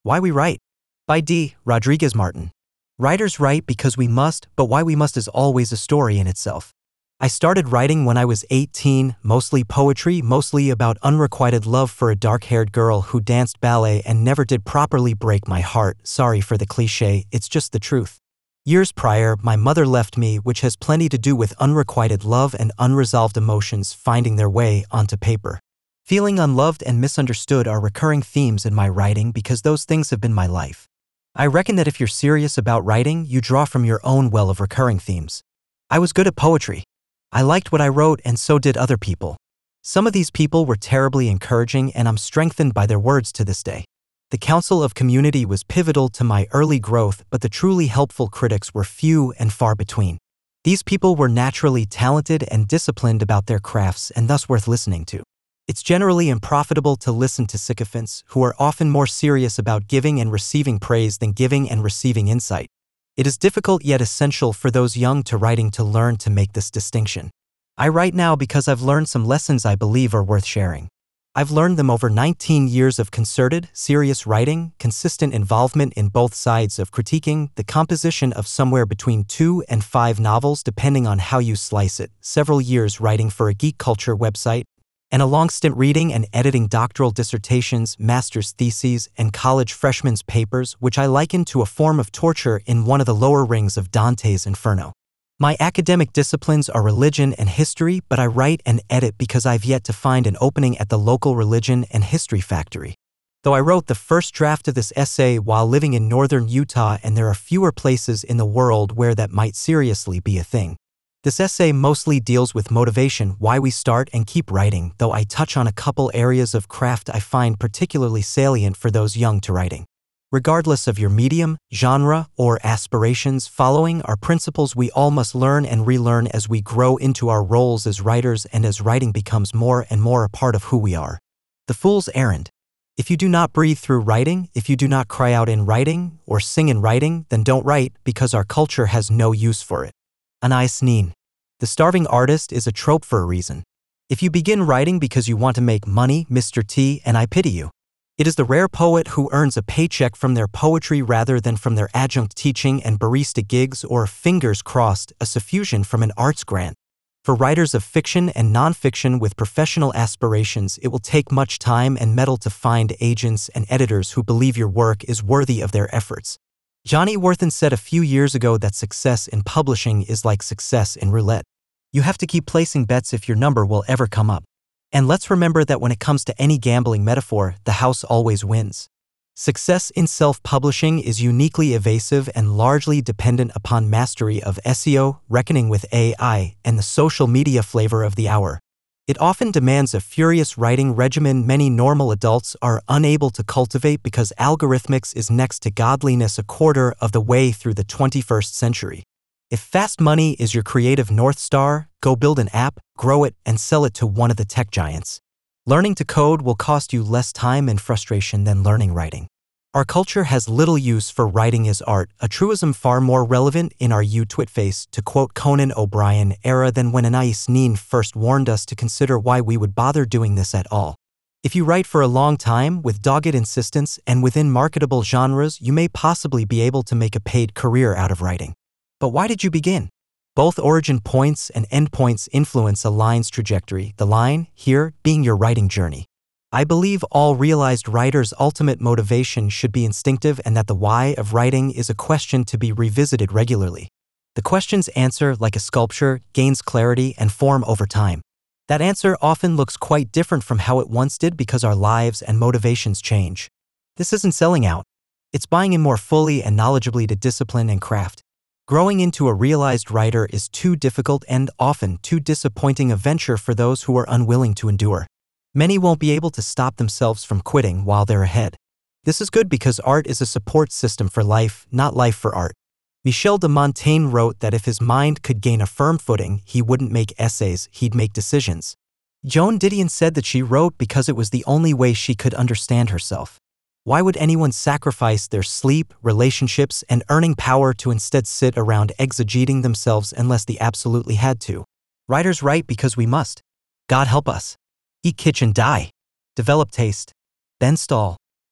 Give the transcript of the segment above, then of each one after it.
Why We Write by D. Rodriguez Martin. Writers write because we must, but why we must is always a story in itself. I started writing when I was 18, mostly poetry, mostly about unrequited love for a dark-haired girl who danced ballet and never did properly break my heart. Sorry for the cliché, it's just the truth. Years prior, my mother left me, which has plenty to do with unrequited love and unresolved emotions finding their way onto paper. Feeling unloved and misunderstood are recurring themes in my writing because those things have been my life. I reckon that if you're serious about writing, you draw from your own well of recurring themes. I was good at poetry. I liked what I wrote, and so did other people. Some of these people were terribly encouraging, and I'm strengthened by their words to this day. The council of community was pivotal to my early growth, but the truly helpful critics were few and far between. These people were naturally talented and disciplined about their crafts and thus worth listening to. It's generally unprofitable to listen to sycophants who are often more serious about giving and receiving praise than giving and receiving insight. It is difficult yet essential for those young to writing to learn to make this distinction. I write now because I've learned some lessons I believe are worth sharing. I've learned them over 19 years of concerted, serious writing, consistent involvement in both sides of critiquing, the composition of somewhere between 2 and 5 novels depending on how you slice it, several years writing for a geek culture website, and a long stint reading and editing doctoral dissertations, master's theses, and college freshmen's papers, which I liken to a form of torture in one of the lower rings of Dante's Inferno. My academic disciplines are religion and history, but I write and edit because I've yet to find an opening at the local religion and history factory. Though I wrote the first draft of this essay while living in northern Utah, and there are fewer places in the world where that might seriously be a thing. This essay mostly deals with motivation, why we start and keep writing, though I touch on a couple areas of craft I find particularly salient for those young to writing. Regardless of your medium, genre, or aspirations, following are principles we all must learn and relearn as we grow into our roles as writers and as writing becomes more and more a part of who we are. The Fool's Errand. If you do not breathe through writing, if you do not cry out in writing, or sing in writing, then don't write, because our culture has no use for it. Anais Nin. The starving artist is a trope for a reason. If you begin writing because you want to make money, Mr. T, and I pity you. It is the rare poet who earns a paycheck from their poetry rather than from their adjunct teaching and barista gigs or, fingers crossed, a suffusion from an arts grant. For writers of fiction and nonfiction with professional aspirations, it will take much time and metal to find agents and editors who believe your work is worthy of their efforts. Johnny Worthen said a few years ago that success in publishing is like success in roulette. You have to keep placing bets if your number will ever come up. And let's remember that when it comes to any gambling metaphor, the house always wins. Success in self-publishing is uniquely evasive and largely dependent upon mastery of SEO, reckoning with AI, and the social media flavor of the hour. It often demands a furious writing regimen many normal adults are unable to cultivate because algorithmics is next to godliness a quarter of the way through the 21st century. If fast money is your creative North Star, go build an app, grow it, and sell it to one of the tech giants. Learning to code will cost you less time and frustration than learning writing. Our culture has little use for writing as art, a truism far more relevant in our twitface, to quote Conan O'Brien, era than when Anais Nin first warned us to consider why we would bother doing this at all. If you write for a long time, with dogged insistence, and within marketable genres, you may possibly be able to make a paid career out of writing. But why did you begin? Both origin points and endpoints influence a line's trajectory, the line, here, being your writing journey. I believe all realized writers' ultimate motivation should be instinctive and that the why of writing is a question to be revisited regularly. The question's answer, like a sculpture, gains clarity and form over time. That answer often looks quite different from how it once did because our lives and motivations change. This isn't selling out. It's buying in more fully and knowledgeably to discipline and craft. Growing into a realized writer is too difficult and often too disappointing a venture for those who are unwilling to endure. Many won't be able to stop themselves from quitting while they're ahead. This is good because art is a support system for life, not life for art. Michel de Montaigne wrote that if his mind could gain a firm footing, he wouldn't make essays, he'd make decisions. Joan Didion said that she wrote because it was the only way she could understand herself. Why would anyone sacrifice their sleep, relationships, and earning power to instead sit around exegeting themselves unless they absolutely had to? Writers write because we must. God help us. Eat, kitchen, die. Develop taste. Ben Stahl.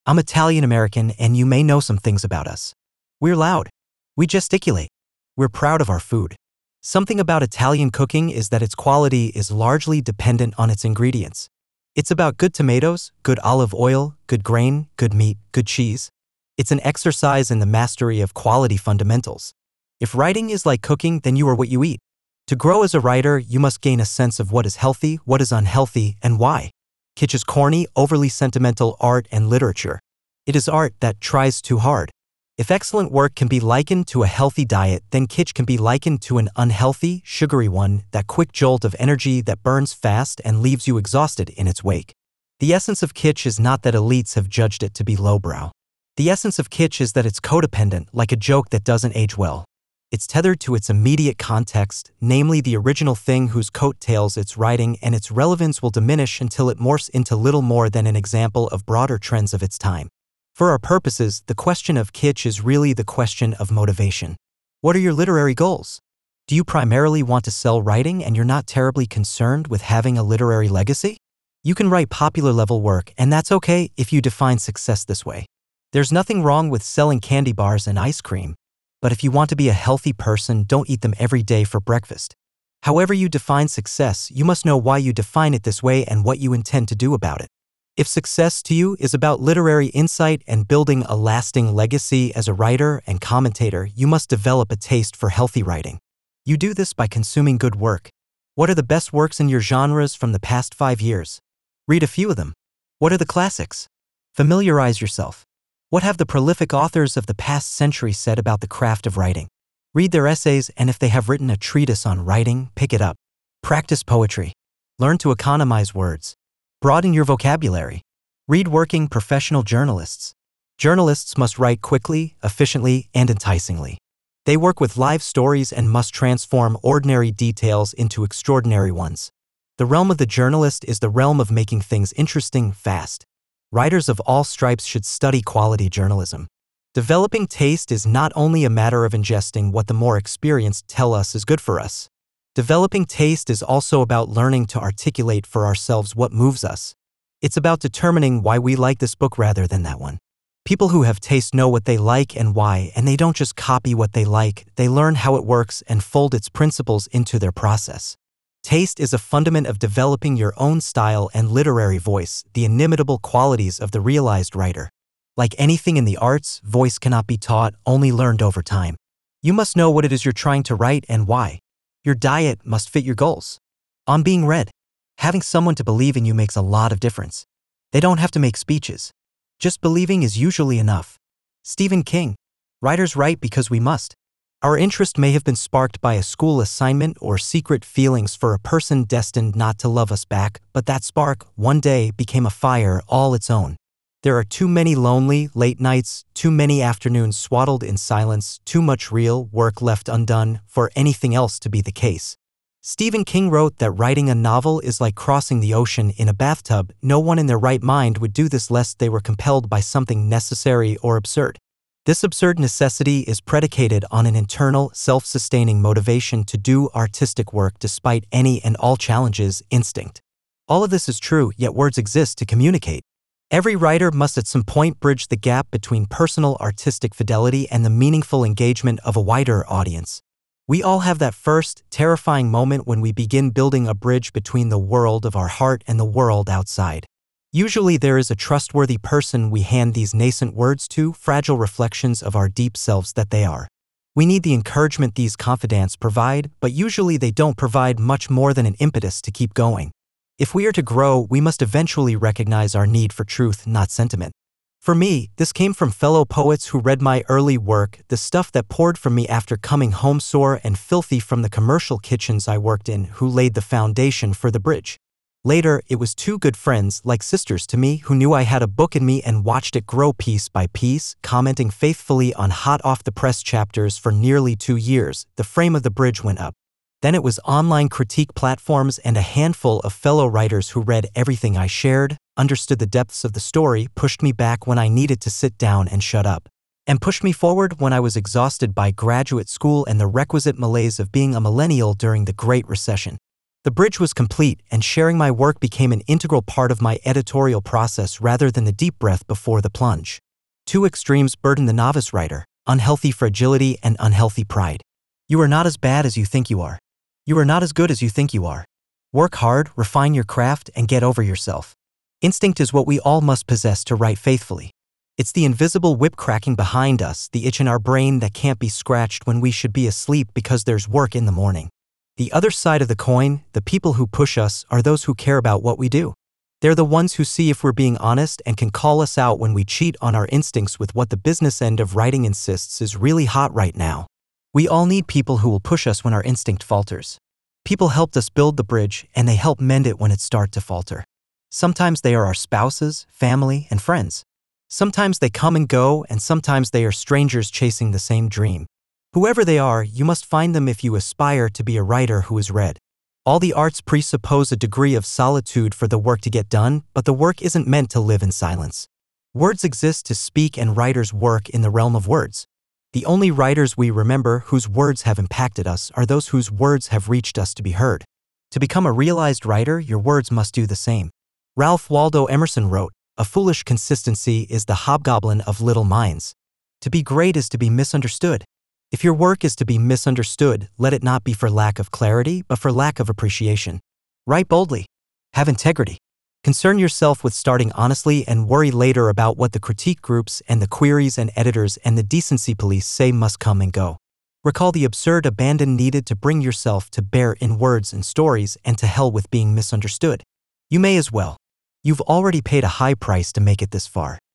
I'm Italian American, and you may know some things about us. We're loud. We gesticulate. We're proud of our food. Something about Italian cooking is that its quality is largely dependent on its ingredients. It's about good tomatoes, good olive oil, good grain, good meat, good cheese. It's an exercise in the mastery of quality fundamentals. If writing is like cooking, then you are what you eat. To grow as a writer, you must gain a sense of what is healthy, what is unhealthy, and why. Kitsch is corny, overly sentimental art and literature. It is art that tries too hard. If excellent work can be likened to a healthy diet, then kitsch can be likened to an unhealthy, sugary one, that quick jolt of energy that burns fast and leaves you exhausted in its wake. The essence of kitsch is not that elites have judged it to be lowbrow. The essence of kitsch is that it's codependent, like a joke that doesn't age well. It's tethered to its immediate context, namely the original thing whose coattails it's riding, and its relevance will diminish until it morphs into little more than an example of broader trends of its time. For our purposes, the question of kitsch is really the question of motivation. What are your literary goals? Do you primarily want to sell writing and you're not terribly concerned with having a literary legacy? You can write popular level work, and that's okay if you define success this way. There's nothing wrong with selling candy bars and ice cream. But if you want to be a healthy person, don't eat them every day for breakfast. However you define success, you must know why you define it this way and what you intend to do about it. If success to you is about literary insight and building a lasting legacy as a writer and commentator, you must develop a taste for healthy writing. You do this by consuming good work. What are the best works in your genres from the past 5 years? Read a few of them. What are the classics? Familiarize yourself. What have the prolific authors of the past century said about the craft of writing? Read their essays, and if they have written a treatise on writing, pick it up. Practice poetry. Learn to economize words. Broaden your vocabulary. Read working professional journalists. Journalists must write quickly, efficiently, and enticingly. They work with live stories and must transform ordinary details into extraordinary ones. The realm of the journalist is the realm of making things interesting fast. Writers of all stripes should study quality journalism. Developing taste is not only a matter of ingesting what the more experienced tell us is good for us. Developing taste is also about learning to articulate for ourselves what moves us. It's about determining why we like this book rather than that one. People who have taste know what they like and why, and they don't just copy what they like, they learn how it works and fold its principles into their process. Taste is a fundament of developing your own style and literary voice, the inimitable qualities of the realized writer. Like anything in the arts, voice cannot be taught, only learned over time. You must know what it is you're trying to write and why. Your diet must fit your goals. On being read. Having someone to believe in you makes a lot of difference. They don't have to make speeches. Just believing is usually enough. Stephen King. Writers write because we must. Our interest may have been sparked by a school assignment or secret feelings for a person destined not to love us back, but that spark, one day, became a fire all its own. There are too many lonely, late nights, too many afternoons swaddled in silence, too much real work left undone for anything else to be the case. Stephen King wrote that writing a novel is like crossing the ocean in a bathtub. No one in their right mind would do this lest they were compelled by something necessary or absurd. This absurd necessity is predicated on an internal, self-sustaining motivation to do artistic work despite any and all challenges, instinct. All of this is true, yet words exist to communicate. Every writer must at some point bridge the gap between personal artistic fidelity and the meaningful engagement of a wider audience. We all have that first, terrifying moment when we begin building a bridge between the world of our heart and the world outside. Usually there is a trustworthy person we hand these nascent words to, fragile reflections of our deep selves that they are. We need the encouragement these confidants provide, but usually they don't provide much more than an impetus to keep going. If we are to grow, we must eventually recognize our need for truth, not sentiment. For me, this came from fellow poets who read my early work, the stuff that poured from me after coming home sore and filthy from the commercial kitchens I worked in, who laid the foundation for the bridge. Later, it was two good friends, like sisters to me, who knew I had a book in me and watched it grow piece by piece, commenting faithfully on hot off-the-press chapters for nearly 2 years. The frame of the bridge went up. Then it was online critique platforms and a handful of fellow writers who read everything I shared, understood the depths of the story, pushed me back when I needed to sit down and shut up, and pushed me forward when I was exhausted by graduate school and the requisite malaise of being a millennial during the Great Recession. The bridge was complete, and sharing my work became an integral part of my editorial process rather than the deep breath before the plunge. Two extremes burden the novice writer: unhealthy fragility and unhealthy pride. You are not as bad as you think you are. You are not as good as you think you are. Work hard, refine your craft, and get over yourself. Instinct is what we all must possess to write faithfully. It's the invisible whip cracking behind us, the itch in our brain that can't be scratched when we should be asleep because there's work in the morning. The other side of the coin, the people who push us, are those who care about what we do. They're the ones who see if we're being honest and can call us out when we cheat on our instincts with what the business end of writing insists is really hot right now. We all need people who will push us when our instinct falters. People helped us build the bridge, and they help mend it when it starts to falter. Sometimes they are our spouses, family, and friends. Sometimes they come and go, and sometimes they are strangers chasing the same dream. Whoever they are, you must find them if you aspire to be a writer who is read. All the arts presuppose a degree of solitude for the work to get done, but the work isn't meant to live in silence. Words exist to speak, and writers work in the realm of words. The only writers we remember whose words have impacted us are those whose words have reached us to be heard. To become a realized writer, your words must do the same. Ralph Waldo Emerson wrote, "A foolish consistency is the hobgoblin of little minds." To be great is to be misunderstood. If your work is to be misunderstood, let it not be for lack of clarity, but for lack of appreciation. Write boldly. Have integrity. Concern yourself with starting honestly and worry later about what the critique groups and the queries and editors and the decency police say must come and go. Recall the absurd abandon needed to bring yourself to bear in words and stories, and to hell with being misunderstood. You may as well. You've already paid a high price to make it this far.